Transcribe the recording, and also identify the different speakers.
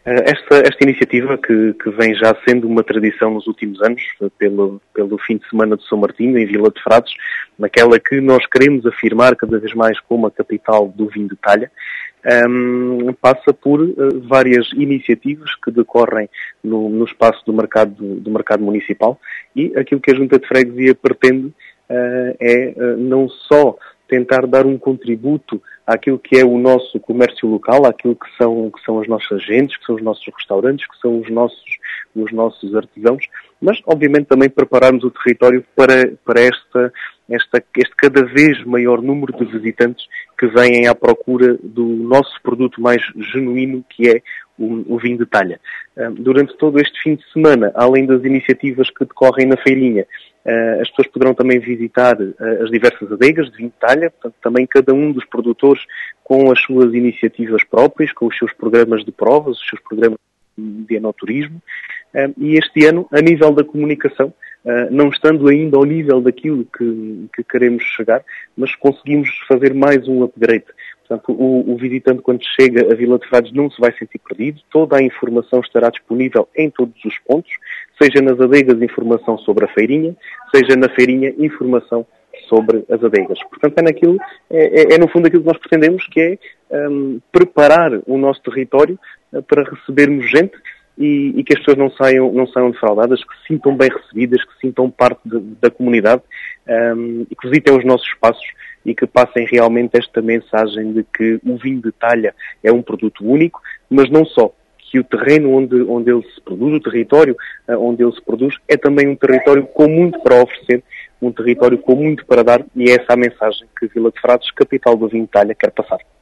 Speaker 1: Esta iniciativa, que vem já sendo uma tradição nos últimos anos, pelo fim de semana de São Martinho, em Vila de Frades, naquela que nós queremos afirmar cada vez mais como a capital do vinho de talha, passa por várias iniciativas que decorrem no espaço do mercado municipal, e aquilo que a Junta de Freguesia pretende é não só tentar dar um contributo àquilo que é o nosso comércio local, àquilo que são os nossos agentes, que são os nossos restaurantes, que são os nossos artesãos, mas obviamente também prepararmos o território para este cada vez maior número de visitantes que vêm à procura do nosso produto mais genuíno, que é o vinho de talha. Durante todo este fim de semana, além das iniciativas que decorrem na feirinha, as pessoas poderão também visitar as diversas adegas de vinho de talha, portanto, também cada um dos produtores com as suas iniciativas próprias, com os seus programas de provas, os seus programas de enoturismo, e este ano, a nível da comunicação, não estando ainda ao nível daquilo que queremos chegar, mas conseguimos fazer mais um upgrade. Portanto, o visitante, quando chega a Vila de Frades, não se vai sentir perdido. Toda a informação estará disponível em todos os pontos, seja nas adegas informação sobre a feirinha, seja na feirinha informação sobre as adegas. Portanto, é no fundo aquilo que nós pretendemos, que é preparar o nosso território para recebermos gente e que as pessoas não saiam defraudadas, que se sintam bem recebidas, que se sintam parte da comunidade, e que visitem os nossos espaços e que passem realmente esta mensagem de que o vinho de talha é um produto único, mas não só, que o terreno onde ele se produz, o território onde ele se produz, é também um território com muito para oferecer, um território com muito para dar, e é essa a mensagem que Vila de Frades, capital do vinho de talha, quer passar.